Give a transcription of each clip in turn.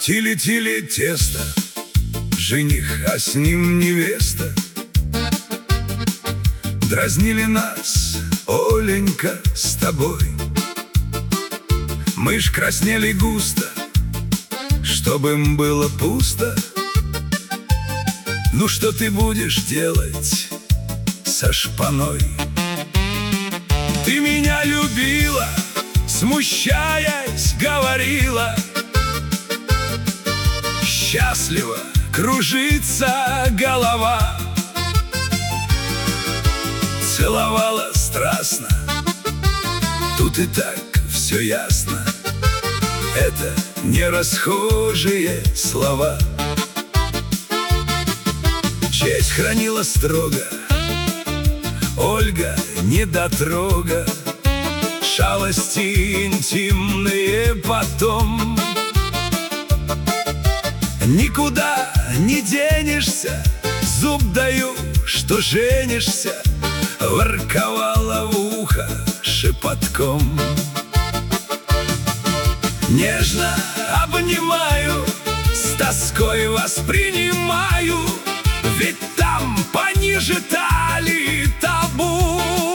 Тили-тили тесто, жених, а с ним невеста. Дразнили нас, Оленька, с тобой. Мы ж краснели густо, чтобы им было пусто. Ну что ты будешь делать со шпаной? Ты меня любила, смущаясь, говорила: счастливо кружится голова. Целовала страстно, тут и так все ясно. Это не расхожие слова. Честь хранила строго Ольга недотрога. Шалости интимные потом. Никуда не денешься, зуб даю, что женишься. Ворковала в ухо шепотком. Нежно обнимаю, с тоской воспринимаю, ведь там пониже талии табу.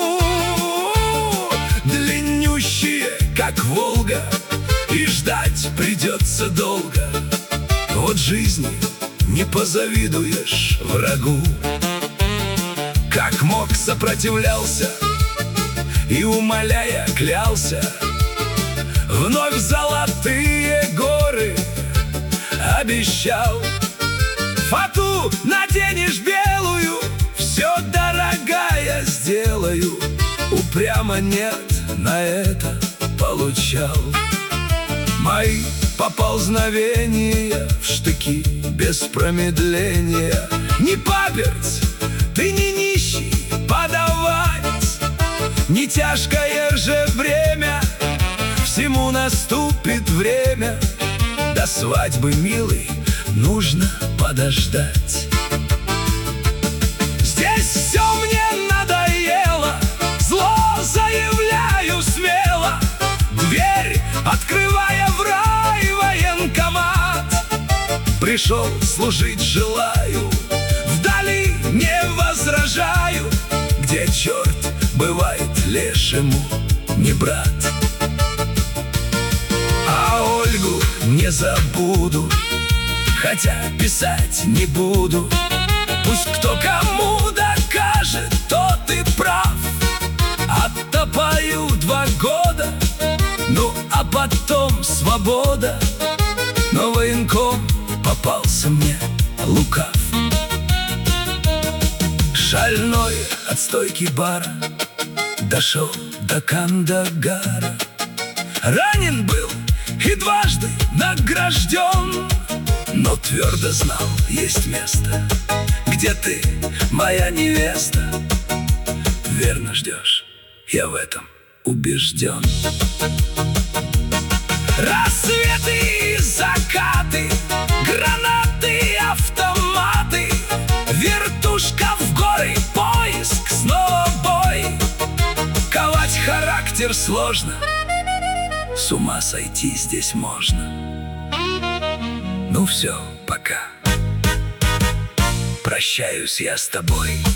Длиннющие, как Волга, и ждать придется долго. Вот жизни не позавидуешь врагу. Как мог, сопротивлялся и, умоляя, клялся. Вновь золотые горы обещал. Фату наденешь белую, все, дорогая, сделаю. Упрямо нет, на это получал. Мои поползновения в штыки без промедления. Не паперть, ты не нищий, подавать. Не тяжкое же бремя, всему наступит время. До свадьбы, милый, нужно подождать. Здесь все мне надоело, зло заявляю смело. Дверь, открывая в рай, военкомат. Пришел служить желаю, вдали не возражаю. Где черт бывает лешему не брат. А Ольгу не забуду, хотя писать не буду. Пусть кто кому докажет, тот и прав. Оттопаю 2 года, ну а потом свобода. Но военком попался мне лукав. Шальной от стойки бара дошел до Кандагара. Ранен был и дважды награжден, но твердо знал, есть место, где ты, моя невеста, верно ждешь, я в этом убежден. Рассветы и закаты, гранаты, автоматы, вертушка в горы, поиск, снова бой. Ковать характер сложно, с ума сойти здесь можно. Ну все, пока. Прощаюсь я с тобой.